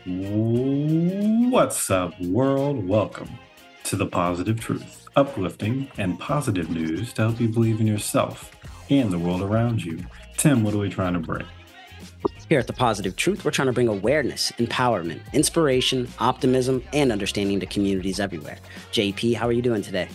What's up, world? Welcome to The Positive Truth, uplifting and positive news to help you believe in yourself and the world around you. Tim, what are we trying to bring? Here at The Positive Truth, we're trying to bring awareness, empowerment, inspiration, optimism, and understanding to communities everywhere. JP, how are you doing today?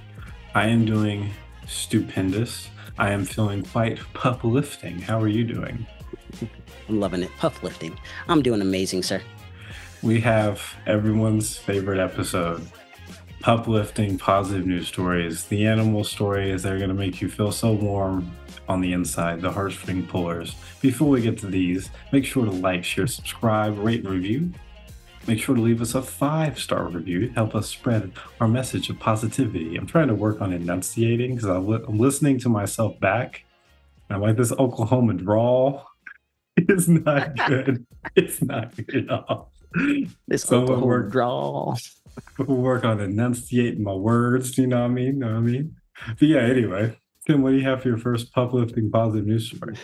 I am doing stupendous. I am feeling quite uplifting. How are you doing? I'm loving it. Pufflifting. I'm doing amazing, sir. We have everyone's favorite episode, uplifting positive news stories, the animal stories that are going to make you feel so warm on the inside, the heartstring pullers. Before we get to these, make sure to like, share, subscribe, rate, and review. Make sure to leave us a 5-star review to help us spread our message of positivity. I'm trying to work on enunciating because I'm listening to myself back. I'm like, this Oklahoma drawl is not good. It's not good at all. This Oklahoma drawl. We'll work on enunciating my words, you know what I mean? But yeah, anyway, Tim, what do you have for your first uplifting positive news story?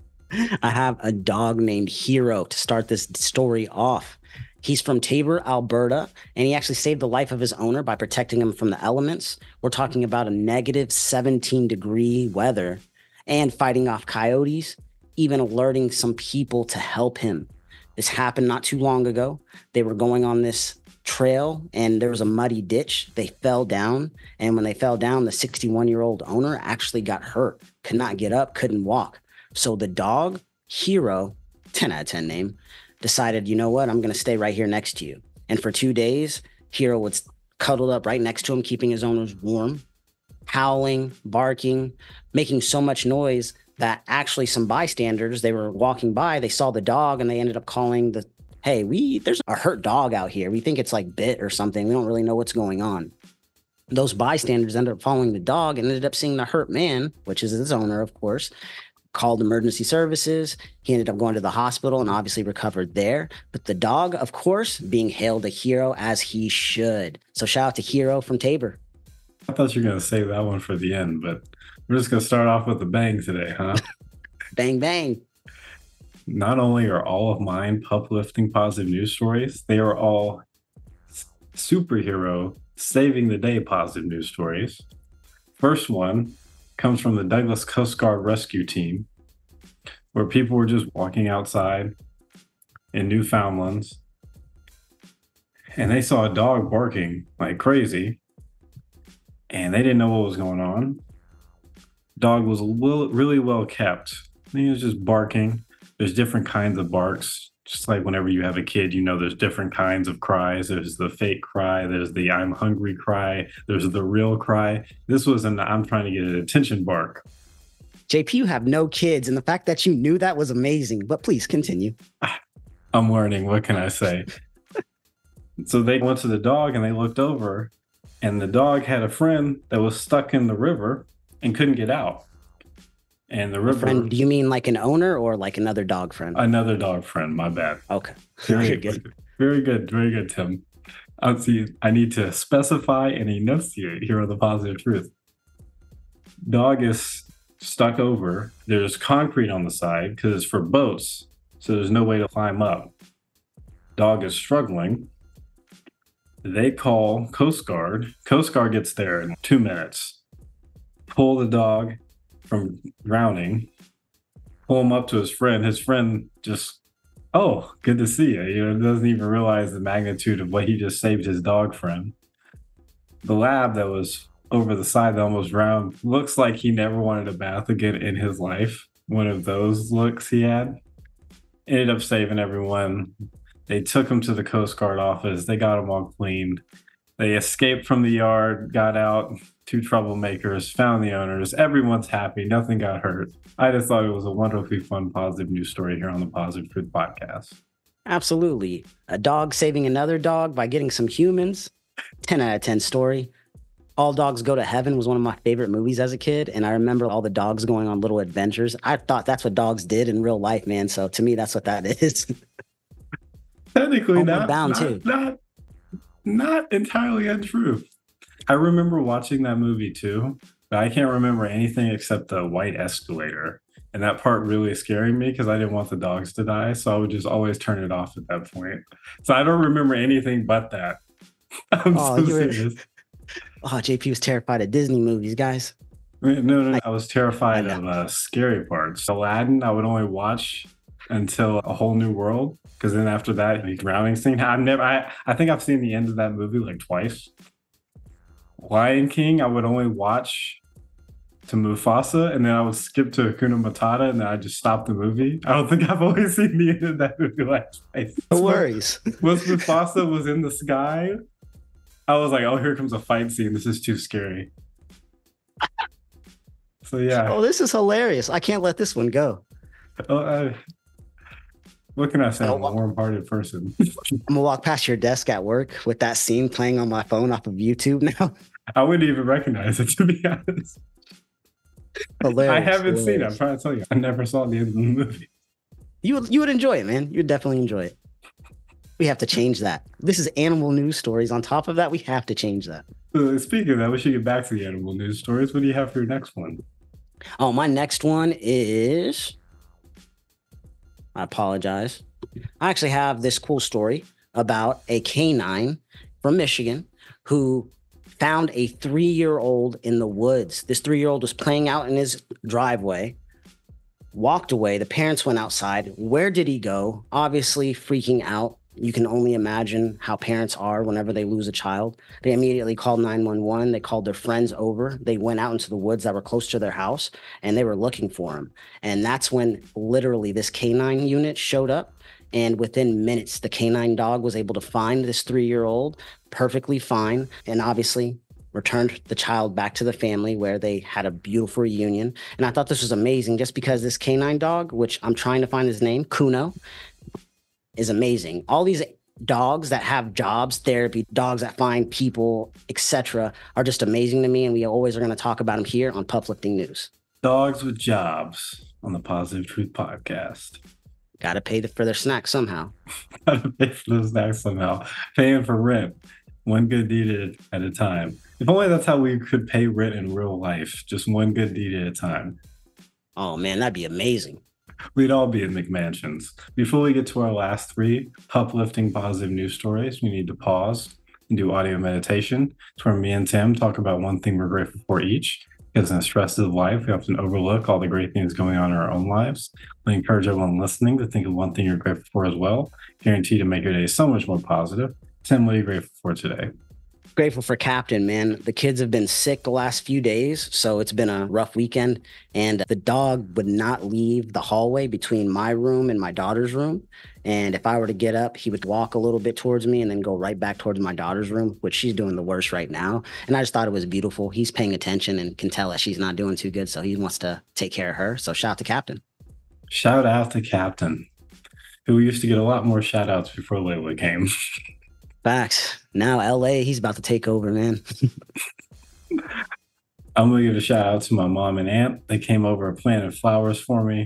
I have a dog named Hero to start this story off. He's from Taber, Alberta, and he actually saved the life of his owner by protecting him from the elements. We're talking about a negative 17-degree weather and fighting off coyotes, even alerting some people to help him. This happened not too long ago. They were going on this trail and there was a muddy ditch. They fell down. And when they fell down, the 61-year-old owner actually got hurt, could not get up, couldn't walk. So the dog, Hero, 10 out of 10 name, decided, you know what, I'm going to stay right here next to you. And for 2 days, Hero was cuddled up right next to him, keeping his owners warm, howling, barking, making so much noise that actually some bystanders, they were walking by, they saw the dog and they ended up calling hey, there's a hurt dog out here. We think it's like bit or something. We don't really know what's going on. Those bystanders ended up following the dog and ended up seeing the hurt man, which is his owner, of course, called emergency services. He ended up going to the hospital and obviously recovered there. But the dog, of course, being hailed a hero as he should. So shout out to Hero from Taber. I thought you were going to save that one for the end, but we're just going to start off with a bang today, huh? Bang, bang. Not only are all of mine uplifting positive news stories, they are all superhero saving the day positive news stories. First one comes from the Douglas Coast Guard rescue team, where people were just walking outside in Newfoundlands, and they saw a dog barking like crazy, and they didn't know what was going on. Dog was really well kept. He was just barking. There's different kinds of barks. Just like whenever you have a kid, you know there's different kinds of cries. There's the fake cry. There's the I'm hungry cry. There's the real cry. This was an I'm trying to get an attention bark. JP, you have no kids, and the fact that you knew that was amazing. But please continue. I'm learning. What can I say? So they went to the dog and they looked over, and the dog had a friend that was stuck in the river and couldn't get out. And the river. Friend, do you mean like an owner or like another dog friend? Another dog friend, my bad. Okay. Very good. Very good, Tim. I need to specify and enunciate here on The Positive Truth. Dog is stuck over. There's concrete on the side because it's for boats, so there's no way to climb up. Dog is struggling. They call Coast Guard. Coast Guard gets there in 2 minutes. Pull the dog from drowning, pull him up to his friend. His friend just, oh, good to see you. You know, doesn't even realize the magnitude of what he just saved his dog friend. The lab that was over the side that almost drowned looks like he never wanted a bath again in his life. One of those looks he had. Ended up saving everyone. They took him to the Coast Guard office. They got him all cleaned. They escaped from the yard, got out, 2 troublemakers, found the owners. Everyone's happy. Nothing got hurt. I just thought it was a wonderfully fun, positive news story here on the Positive Truth Podcast. Absolutely. A dog saving another dog by getting some humans. 10 out of 10 story. All Dogs Go to Heaven was one of my favorite movies as a kid. And I remember all the dogs going on little adventures. I thought that's what dogs did in real life, man. So to me, that's what that is. Technically not entirely untrue. I remember watching that movie too, but I can't remember anything except the white escalator And that part really scared me because I didn't want the dogs to die. So I would just always turn it off at that point. So I don't remember anything but that. I'm Oh, so you were. serious. Oh, JP was terrified of Disney movies, guys. No. I I was I terrified know. of scary parts. Aladdin, I would only watch until A Whole New World because then after that, the drowning scene. I think I've seen the end of that movie like twice. Lion King, I would only watch to Mufasa, and then I would skip to Hakuna Matata, and then I just stop the movie. I don't think I've always seen the end of that movie like twice. No worries. Once Mufasa was in the sky, I was like, "Oh, here comes a fight scene. This is too scary." So yeah, Oh, this is hilarious. I can't let this one go. uh, uh, what can I say? Oh, I'm a warm-hearted person. I'm gonna walk past your desk at work with that scene playing on my phone off of YouTube now. I wouldn't even recognize it to be honest. I Hilarious. haven't seen it. I'm Hilarious. trying to tell you, I never saw the end of the movie. You would enjoy it, man. You would definitely enjoy it. We have to change that. This is animal news stories. On top of that, we have to change that. Speaking of that, we should get back to the animal news stories. What do you have for your next one? Oh, my next one is. I apologize. I actually have this cool story about a canine from Michigan who found a 3-year-old in the woods. This 3-year-old was playing out in his driveway, walked away. The parents went outside. Where did he go? Obviously, freaking out. You can only imagine how parents are whenever they lose a child. They immediately called 911. They called their friends over. They went out into the woods that were close to their house and they were looking for him. And that's when literally this canine unit showed up. And within minutes, the canine dog was able to find this 3-year-old perfectly fine. And obviously, returned the child back to the family where they had a beautiful reunion. And I thought this was amazing just because this canine dog, which I'm trying to find his name, Kuno, is amazing. All these dogs that have jobs, therapy, dogs that find people, etc., are just amazing to me. And we always are going to talk about them here on Puplifting News. Dogs with jobs on the Positive Truth Podcast. Got to pay for their snacks somehow. Gotta pay for those snacks somehow. Paying for rent, one good deed at a time. If only that's how we could pay rent in real life, just one good deed at a time. Oh man, that'd be amazing. We'd all be in McMansions. Before we get to our last three uplifting positive news stories, we need to pause and do audio meditation. It's where me and Tim talk about one thing we're grateful for each. Because in the stress of life, we often overlook all the great things going on in our own lives. We encourage everyone listening to think of one thing you're grateful for as well, guaranteed to make your day so much more positive. Tim, what are you grateful for today? Grateful for Captain, man. The kids have been sick the last few days, so it's been a rough weekend. And the dog would not leave the hallway between my room and my daughter's room. And if I were to get up, he would walk a little bit towards me and then go right back towards my daughter's room, which she's doing the worst right now. And I just thought it was beautiful. He's paying attention and can tell that she's not doing too good, so he wants to take care of her. So shout out to Captain. Shout out to Captain, who used to get a lot more shout outs before Layla came. Facts. Now LA, he's about to take over, man. I'm going to give a shout out to my mom and aunt. They came over and planted flowers for me.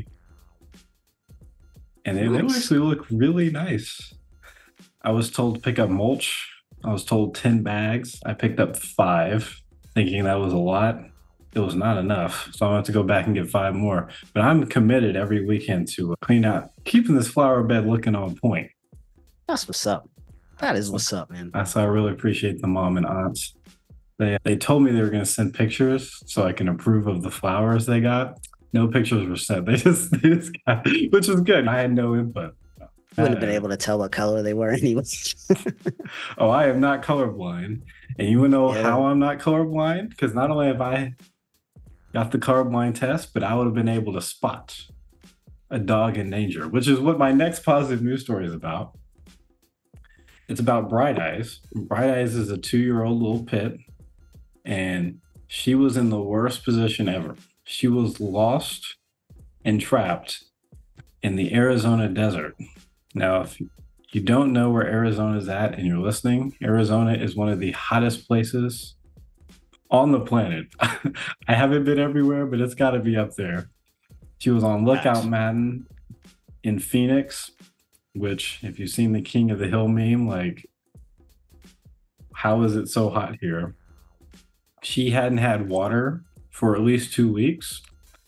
And they actually look really nice. I was told to pick up mulch. I was told 10 bags. I picked up 5, thinking that was a lot. It was not enough. So I'm going to have to go back and get 5 more. But I'm committed every weekend to clean out, keeping this flower bed looking on point. That's what's up. That is what's up, man. So I really appreciate the mom and aunts. They told me they were going to send pictures so I can approve of the flowers they got. No pictures were sent. They just got, which is good. I had no input. You wouldn't have been able to tell what color they were anyway. Oh, I am not colorblind. And you want to know how I'm not colorblind? Because not only have I got the colorblind test, but I would have been able to spot a dog in danger, which is what my next positive news story is about. It's about Bright Eyes. Bright Eyes is a 2-year-old little pit, and she was in the worst position ever. She was lost and trapped in the Arizona desert. Now, if you don't know where Arizona is at and you're listening, Arizona is one of the hottest places on the planet. I haven't been everywhere, but it's got to be up there. She was on Lookout Mountain in Phoenix, which, if you've seen the King of the Hill meme, like, how is it so hot here? She hadn't had water for at least 2 weeks.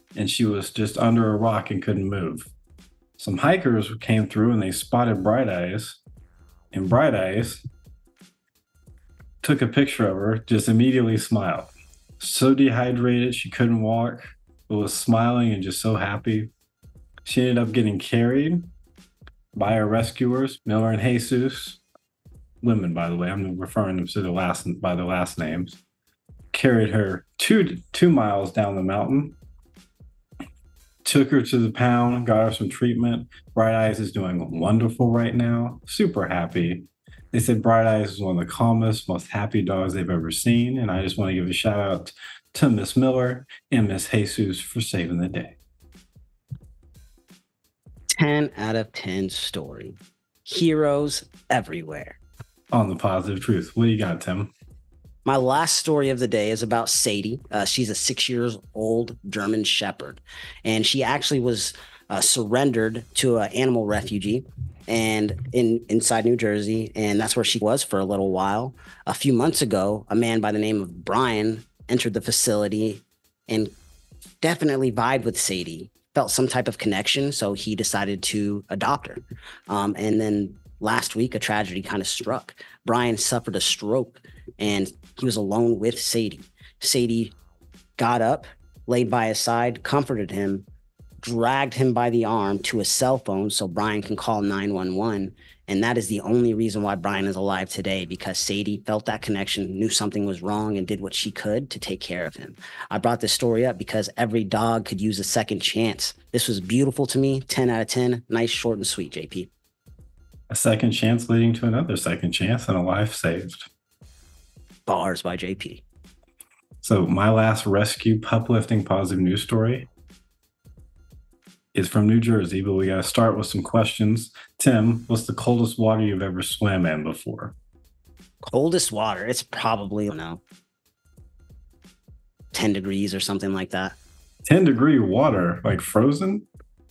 and she was just under a rock and couldn't move. Some hikers came through and they spotted Bright Eyes, and Bright Eyes took a picture of her, just immediately smiled. So dehydrated, she couldn't walk, but was smiling and just so happy. She ended up getting carried by her rescuers, Miller and Jesus. Women, by the way, I'm referring them to by the last names. Carried her 2 miles down the mountain, took her to the pound, got her some treatment. Bright Eyes is doing wonderful right now, super happy. They said Bright Eyes is one of the calmest, most happy dogs they've ever seen. And I just want to give a shout out to Miss Miller and Miss Jesus for saving the day. 10 out of 10 story. Heroes everywhere. On the Positive Truth. What do you got, Tim? My last story of the day is about Sadie. She's a 6-year-old German Shepherd, and she actually was surrendered to an animal refugee and inside New Jersey, and that's where she was for a little while. A few months ago, a man by the name of Brian entered the facility and definitely vibed with Sadie, felt some type of connection, so he decided to adopt her. And then last week, a tragedy kind of struck. Brian suffered a stroke, and he was alone with Sadie. Sadie got up, laid by his side, comforted him, dragged him by the arm to a cell phone so Brian can call 911. And that is the only reason why Brian is alive today, because Sadie felt that connection, knew something was wrong, and did what she could to take care of him. I brought this story up because every dog could use a second chance. This was beautiful to me. 10 out of 10. Nice, short, and sweet, JP. A second chance leading to another second chance and a life saved. Bars by JP. So my last rescue uplifting positive news story is from New Jersey, but we got to start with some questions. Tim, what's the coldest water you've ever swam in before? Coldest water? It's probably, 10 degrees or something like that. 10-degree water, like frozen?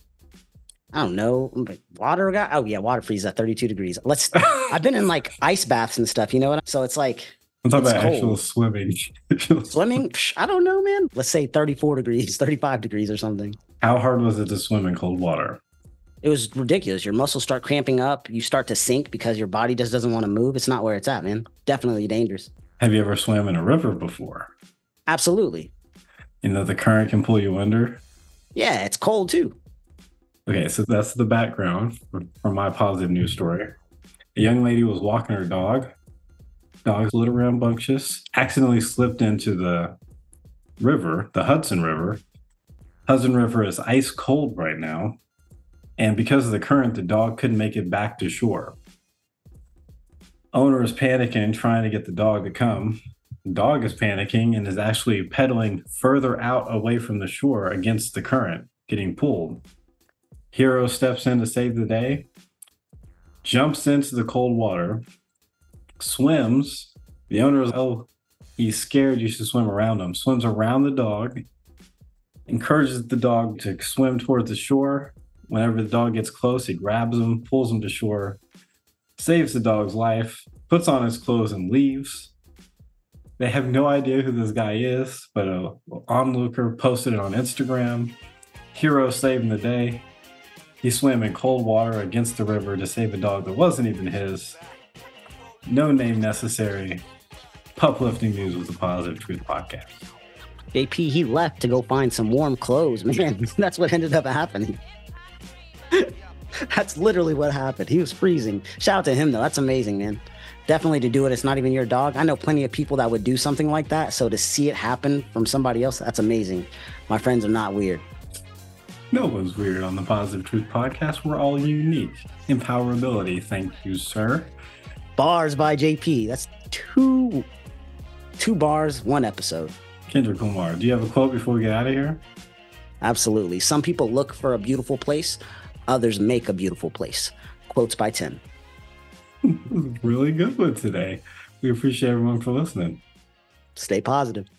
I don't know. Water got, oh yeah, water freezes at 32 degrees. I've been in like ice baths and stuff, you know what? So it's like, I'm talking about actual swimming. Swimming? I don't know, man. Let's say 34 degrees, 35 degrees or something. How hard was it to swim in cold water? It was ridiculous. Your muscles start cramping up. You start to sink because your body just doesn't want to move. It's not where it's at, man. Definitely dangerous. Have you ever swam in a river before? Absolutely. You know, the current can pull you under? Yeah, it's cold too. Okay, so that's the background for my positive news story. A young lady was walking her dog. Dog's a little rambunctious, accidentally slipped into the river, the Hudson River. Hudson River is ice cold right now. And because of the current, the dog couldn't make it back to shore. Owner is panicking, trying to get the dog to come. The dog is panicking and is actually pedaling further out away from the shore against the current, getting pulled. Hero steps in to save the day, jumps into the cold water, swims. The owner is, he's scared, you should swim around him. Swims around the dog, encourages the dog to swim towards the shore. Whenever the dog gets close, he grabs him, pulls him to shore, saves the dog's life, puts on his clothes and leaves. They have no idea who this guy is, but an onlooker posted it on Instagram. Hero saving the day. He swam in cold water against the river to save a dog that wasn't even his. No name necessary. Uplifting news with the Positive Truth Podcast. JP, he left to go find some warm clothes, man. That's what ended up happening. That's literally what happened. He was freezing. Shout out to him, though. That's amazing, man. Definitely to do it. It's not even your dog. I know plenty of people that would do something like that. So to see it happen from somebody else, that's amazing. My friends are not weird. No one's weird on the Positive Truth Podcast. We're all unique. Empowerability. Thank you, sir. Bars by JP. That's two bars, one episode. Kendrick Lamar, do you have a quote before we get out of here? Absolutely. Some people look for a beautiful place. Others make a beautiful place. Quotes by Tim. Really good one today. We appreciate everyone for listening. Stay positive.